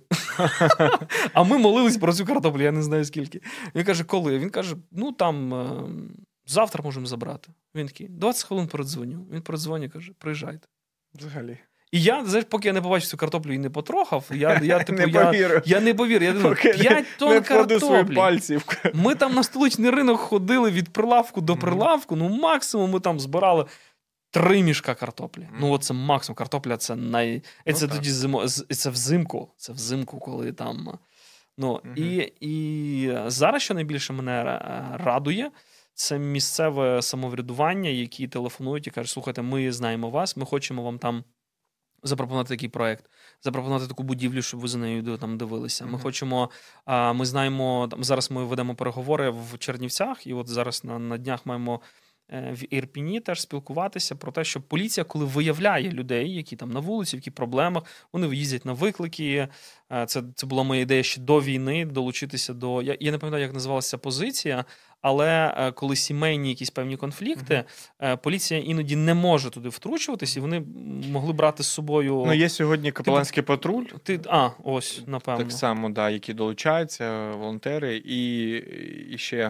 А ми молились про цю картоплю, я не знаю скільки. Він каже, коли? Він каже, ну, там, завтра можемо забрати. Він такий, двадцять хвилин передзвоню. Він передзвонює, каже, приїжджайте. Взагалі. І я, знаєш, поки я не побачив цю картоплю і не потрохав, я, я типу, не я, я не повірю. Я думаю, п'ять тонн картоплі. Ми там на столичний ринок ходили від прилавку до прилавку, ну максимум ми там збирали три мішка картоплі. Mm. Ну, оце максимум. Картопля це най... Ну, це тоді зимо... це взимку. Це взимку, коли там... Ну, mm-hmm. і, і зараз, що найбільше мене радує, це місцеве самоврядування, які телефонують і кажуть, слухайте, ми знаємо вас, ми хочемо вам там запропонувати такий проєкт, запропонувати таку будівлю, щоб ви за нею там дивилися. Mm-hmm. Ми хочемо, ми знаємо, там, зараз ми ведемо переговори в Чернівцях, і от зараз на, на днях маємо в Ірпіні теж спілкуватися про те, що поліція, коли виявляє людей, які там на вулиці, які проблемах, вони виїздять на виклики. Це, це була моя ідея ще до війни, долучитися до... Я, я не пам'ятаю, як називалася позиція, але коли сімейні якісь певні конфлікти, uh-huh. поліція іноді не може туди втручуватись, і вони могли брати з собою... Ну, є сьогодні капеланський ти, патруль. Ти, а, ось, напевно. Так само, да, які долучаються, волонтери, і, і ще...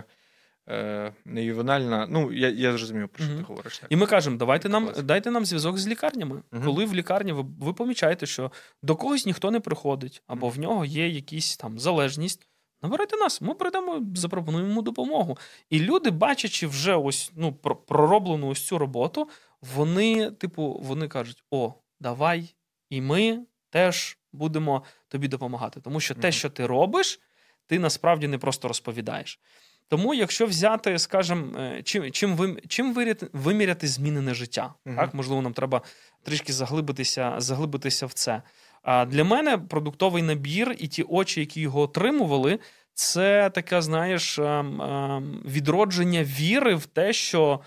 не ювенальна, ну, я, я зрозумів, про що mm-hmm. ти говориш. Так. І ми кажемо, давайте нам, дайте нам зв'язок з лікарнями. Mm-hmm. Коли в лікарні ви, ви помічаєте, що до когось ніхто не приходить, або mm-hmm. в нього є якісь там залежність, набирайте нас, ми прийдемо, запропонуємо йому допомогу. І люди, бачачи вже ось, ну, пророблену ось цю роботу, вони, типу, вони кажуть, о, давай, і ми теж будемо тобі допомагати. Тому що mm-hmm. те, що ти робиш, ти насправді не просто розповідаєш. Тому, якщо взяти, скажімо, чим, чим, ви, чим виміряти, виміряти змінене життя, uh-huh. так? Можливо, нам треба трішки заглибитися, заглибитися в це. А для мене продуктовий набір і ті очі, які його отримували, це таке, знаєш, відродження віри в те, що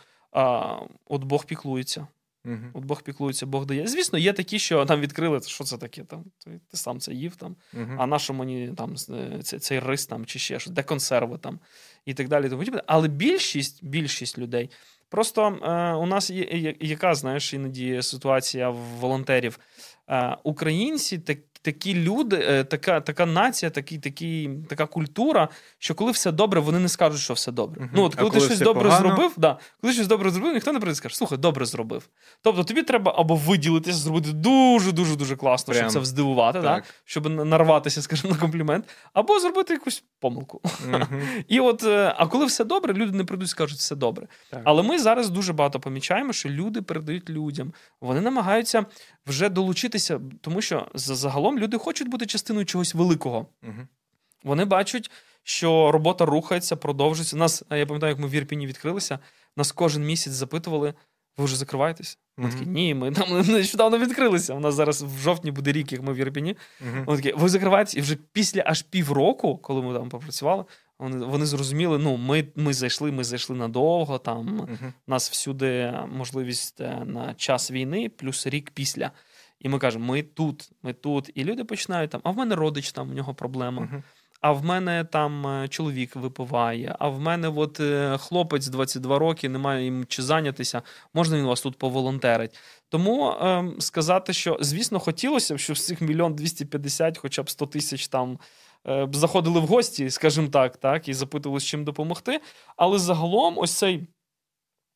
от Бог піклується. Uh-huh. От Бог піклується, Бог дає. Звісно, є такі, що там відкрили, що це таке, там, ти, ти сам це їв, там, uh-huh. а на що мені там, цей, цей рис там, чи ще щось, де консерви там, і так далі. Тому, але більшість, більшість людей, просто е, у нас є яка, знаєш, іноді ситуація волонтерів. Е, українці так, такі люди, така, така нація, такі, такі, така культура, що коли все добре, вони не скажуть, що все добре. Uh-huh. Ну, от, коли, коли ти щось добре погано? зробив, да, коли щось добре зробив, ніхто не прийде і скаже, слухай, добре зробив. Тобто тобі треба або виділитися, зробити дуже-дуже-дуже класно, Прям. щоб це здивувати, да? Щоб нарватися, скажімо, на комплімент, або зробити якусь помилку. Uh-huh. І от, а коли все добре, люди не прийдуть і скажуть, все добре. Так. Але ми зараз дуже багато помічаємо, що люди передають людям. Вони намагаються вже долучитися, тому що загалом люди хочуть бути частиною чогось великого. Uh-huh. Вони бачать, що робота рухається, продовжується. Нас, я пам'ятаю, як ми в Ірпіні відкрилися, нас кожен місяць запитували, ви вже закриваєтесь? Ми uh-huh. такі, ні, ми там нещодавно відкрилися. У нас зараз в жовтні буде рік, як ми в Ірпіні. Uh-huh. Вони такі, ви закриваєтесь? І вже після аж півроку, коли ми там попрацювали, вони, вони зрозуміли, ну, ми, ми зайшли, ми зайшли надовго, там, uh-huh. у нас всюди можливість на час війни, плюс рік після. І ми кажемо, ми тут, ми тут. І люди починають там, а в мене родич, там, у нього проблема. Uh-huh. А в мене там чоловік випиває, а в мене от хлопець двадцять два роки, немає їм чи зайнятися, можна він вас тут поволонтерить. Тому е, сказати, що, звісно, хотілося б, щоб з цих мільйон двісті п'ятдесят, хоча б сто тисяч там е, заходили в гості, скажімо так, так, і запитували, з чим допомогти. Але загалом ось цей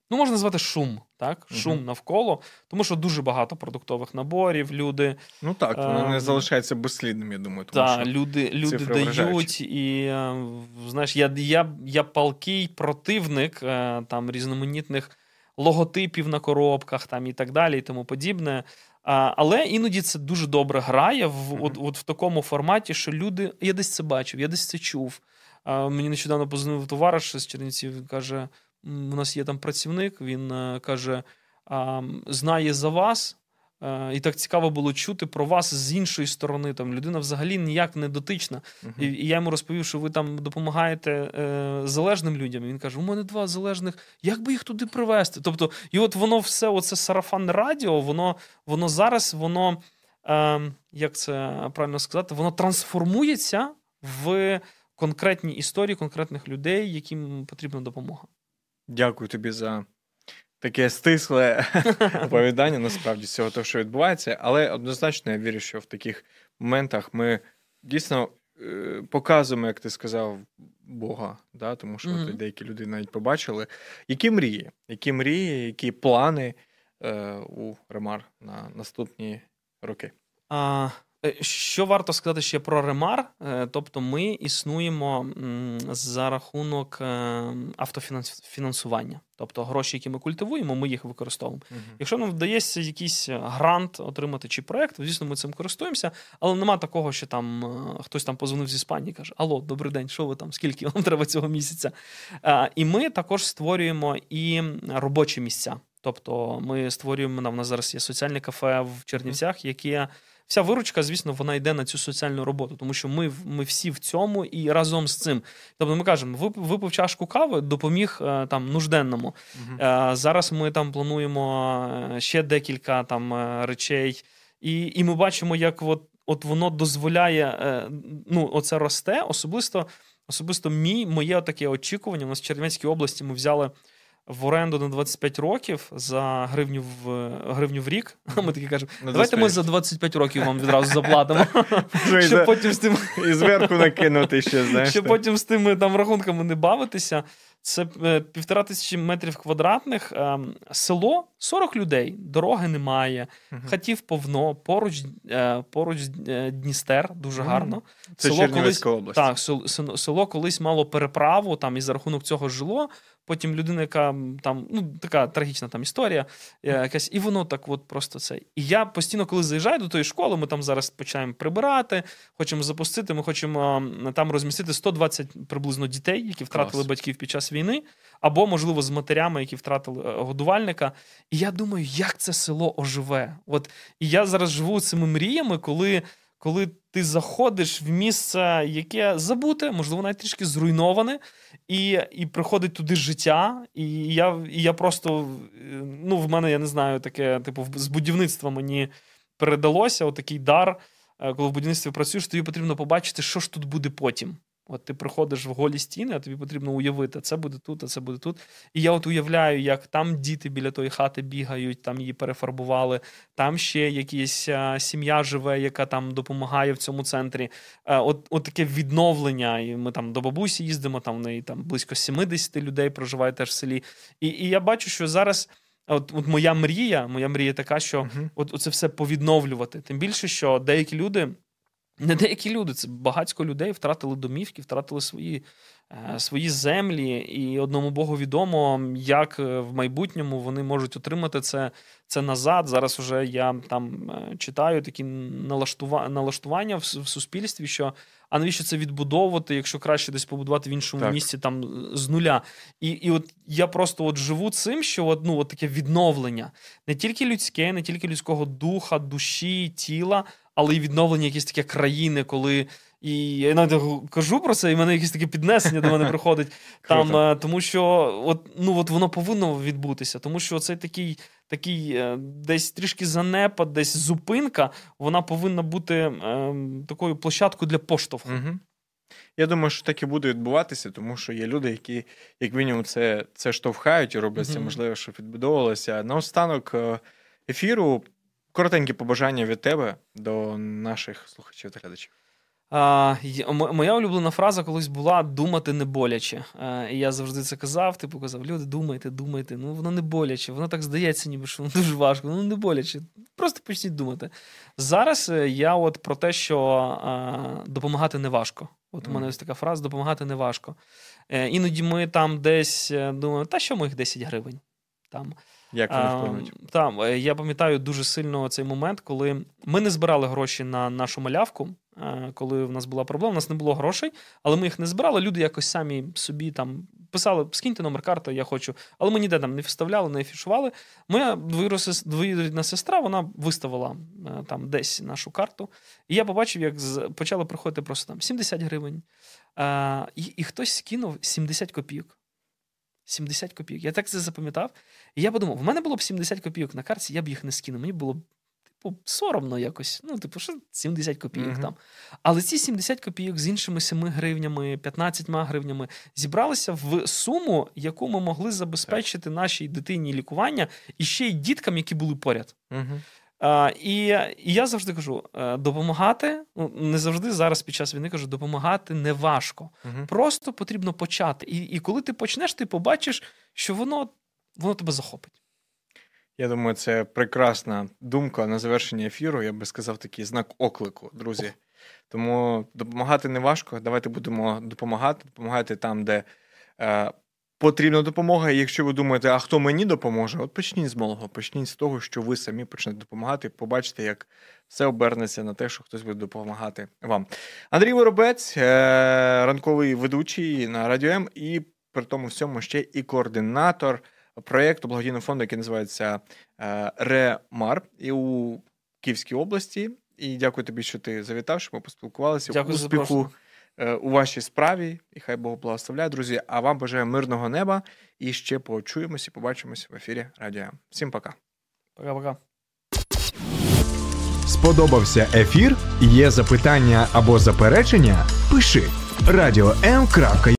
Ну, можна назвати шум, так? Угу. Шум навколо, тому що дуже багато продуктових наборів, люди... Ну так, воно е, не залишається безслідним, я думаю. Тому Так, що люди, люди цифри дають, вражаючі. і, е, знаєш, я, я, я палкий противник е, там різноманітних логотипів на коробках там, і так далі, і тому подібне. А, але іноді це дуже добре грає в, Мгм. от, от в такому форматі, що люди... Я десь це бачив, я десь це чув. А, мені нещодавно позвонив товариш з Чернівців, він каже, «М, у нас є там працівник, він е, каже, а, знає за вас, е, і так цікаво було чути про вас з іншої сторони. Там людина взагалі ніяк не дотична. Мгм. І, і я йому розповів, що ви там допомагаєте е, залежним людям. І він каже, у мене два залежних, як би їх туди привезти? Тобто, і от воно все, оце сарафанне радіо, воно, воно зараз, воно, е, як це правильно сказати, воно трансформується в конкретні історії конкретних людей, яким потрібна допомога. Дякую тобі за таке стисле оповідання, насправді, всього того, що відбувається. Але однозначно я вірю, що в таких моментах ми дійсно е, показуємо, як ти сказав, Бога. Да? Тому що Мгм. от деякі люди навіть побачили. Які мрії? Які мрії, які плани е, у Ремар на наступні роки? А, е, що варто сказати ще про Ремар? Е, Тобто ми існуємо м, за рахунок е, автофінансування. Тобто гроші, які ми культивуємо, ми їх використовуємо. Мгм. Якщо нам вдається якийсь грант отримати чи проект, звісно, ми цим користуємося, але нема такого, що там е, хтось там позвонив з Іспанії і каже: алло, добрий день, що ви там, скільки вам треба цього місяця? Е, І ми також створюємо і робочі місця. Тобто ми створюємо, в нас зараз є соціальне кафе в Чернівцях, яке вся виручка, звісно, вона йде на цю соціальну роботу, тому що ми, ми всі в цьому і разом з цим. Тобто ми кажемо, вип- випив чашку кави, допоміг е, там нужденному. Мгм. Е, Зараз ми там плануємо е, ще декілька там е, речей, і, і ми бачимо, як от, от воно дозволяє, е, ну, оце росте. Особисто, особисто мій, моє таке очікування. У нас в Чернівецькій області ми взяли в оренду на двадцять п'ять років за гривню в, гривню в рік. Ми такі кажемо, На давайте ми двадцять за двадцять п'ять років вам відразу заплатимо, Вже і за- щоб потім з тим... І зверху накинути ще, знаєш. Щоб так. потім з тими там рахунками не бавитися. Це е, півтора тисячі метрів квадратних, е, село, сорок людей, дороги немає, Мгм. хатів повно, поруч, е, поруч е, Дністер, дуже Мгм. гарно. Це Село Чернівецька область. Так, сел- сел- село колись мало переправу, там, і за рахунок цього жило. Потім людина, яка м, там, ну, така трагічна там історія, е, якась, і воно так от просто це. І я постійно, коли заїжджаю до тої школи, ми там зараз починаємо прибирати, хочемо запустити, ми хочемо м, там розмістити сто двадцять приблизно дітей, які втратили Клас. батьків під час війни, або, можливо, з матерями, які втратили е, годувальника. І я думаю, як це село оживе. От, і я зараз живу цими мріями, коли, коли ти заходиш в місце, яке забуте, можливо, навіть трішки зруйноване, і, і приходить туди життя, і я, і я просто, е, ну, в мене, я не знаю, таке, типу, в- з будівництва мені передалося, отакий дар, е, коли в будівництві працюєш, тобі потрібно побачити, що ж тут буде потім. От ти приходиш в голі стіни, а тобі потрібно уявити, це буде тут, а це буде тут. І я от уявляю, як там діти біля тої хати бігають, там її перефарбували, там ще якась а, сім'я живе, яка там допомагає в цьому центрі. Е, От, от таке відновлення. І ми там до бабусі їздимо, там в неї там близько сімдесят людей проживає теж в селі. І, і я бачу, що зараз от, от моя мрія, моя мрія така, що Мгм. от, от це все повідновлювати. Тим більше, що деякі люди, не деякі люди, це багатько людей втратили домівки, втратили свої, е, свої землі, і одному Богу відомо, як е, в майбутньому вони можуть отримати це, це назад. Зараз вже я там е, читаю такі налаштува, налаштування в, с- в суспільстві, що а навіщо це відбудовувати, якщо краще десь побудувати в іншому Так. місці там з нуля. І, і от я просто от живу цим, що от, ну, от таке відновлення. Не тільки людське, не тільки людського духа, душі, тіла, але й відновлення якісь таке країни, коли і я навіть кажу про це, і в мене якесь таке піднесення до мене приходить. Там, Круто. е, тому що от, ну, от воно повинно відбутися, тому що цей такий, такий е, десь трішки занепад, десь зупинка, вона повинна бути е, такою площадкою для поштовху. Мгм. Я думаю, що так і буде відбуватися, тому що є люди, які, як мінімум, це, це штовхають і роблять це Мгм. можливо, щоб відбудовувалося. Наостанок е, ефіру коротенькі побажання від тебе до наших слухачів та глядачів. А, моя улюблена фраза колись була «думати не боляче». А, і я завжди це казав, типу казав, люди, думайте, думайте, ну воно не боляче, воно так здається, ніби що воно дуже важко, ну не боляче, просто почніть думати. Зараз я от про те, що а, допомагати не важко. От у мене ось така фраза «допомагати не важко». Е, іноді ми там десь думаємо, та що моїх десять гривень? Там. Як вони вплинуть? А, там, я пам'ятаю дуже сильно цей момент, коли ми не збирали гроші на нашу малявку, коли в нас була проблема, у нас не було грошей, але ми їх не збирали, люди якось самі собі там писали, скиньте номер карти, я хочу, але ми ніде там не вставляли, не афішували. Моя двоюрідна сестра, вона виставила там десь нашу карту, і я побачив, як почали приходити просто там сімдесят гривень, а, і, і хтось скинув сімдесят копійок. сімдесят копійок. Я так це запам'ятав. І я подумав, в мене було б сімдесят копійок на карті, я б їх не скинув. Мені було б, типу, соромно якось. Ну, типу, що сімдесят копійок uh-huh. там. Але ці сімдесят копійок з іншими семи гривнями, п'ятнадцятьма гривнями зібралися в суму, яку ми могли забезпечити нашій дитині лікування і ще й діткам, які були поряд. Uh-huh. Uh, і, і я завжди кажу, uh, допомагати, ну, не завжди зараз під час війни кажу, допомагати не важко. Uh-huh. Просто потрібно почати. І, і коли ти почнеш, ти побачиш, що воно, воно тебе захопить. Я думаю, це прекрасна думка на завершення ефіру. Я би сказав такий знак оклику, друзі. Oh. Тому допомагати не важко. Давайте будемо допомагати. Допомагати там, де е, потрібна допомога. І якщо ви думаєте, а хто мені допоможе? От почніть з малого. Почніть з того, що ви самі почнете допомагати. Побачите, як все обернеться на те, що хтось буде допомагати вам. Андрій Воробець, е, ранковий ведучий на Радіо М і при тому всьому ще і координатор проєкту благодійного фонду, який називається е, Ремар, і у Київській області. І дякую тобі, що ти завітав, що ми поспілкувалися. Дякую. Успіху е, у вашій справі, і хай Бог благословляє, друзі. А вам бажаю мирного неба, і ще почуємося і побачимося в ефірі Радіо М. Всім пока. Пока-пока. Сподобався ефір? Є запитання або заперечення? Пиши радіо ем крапка ю а.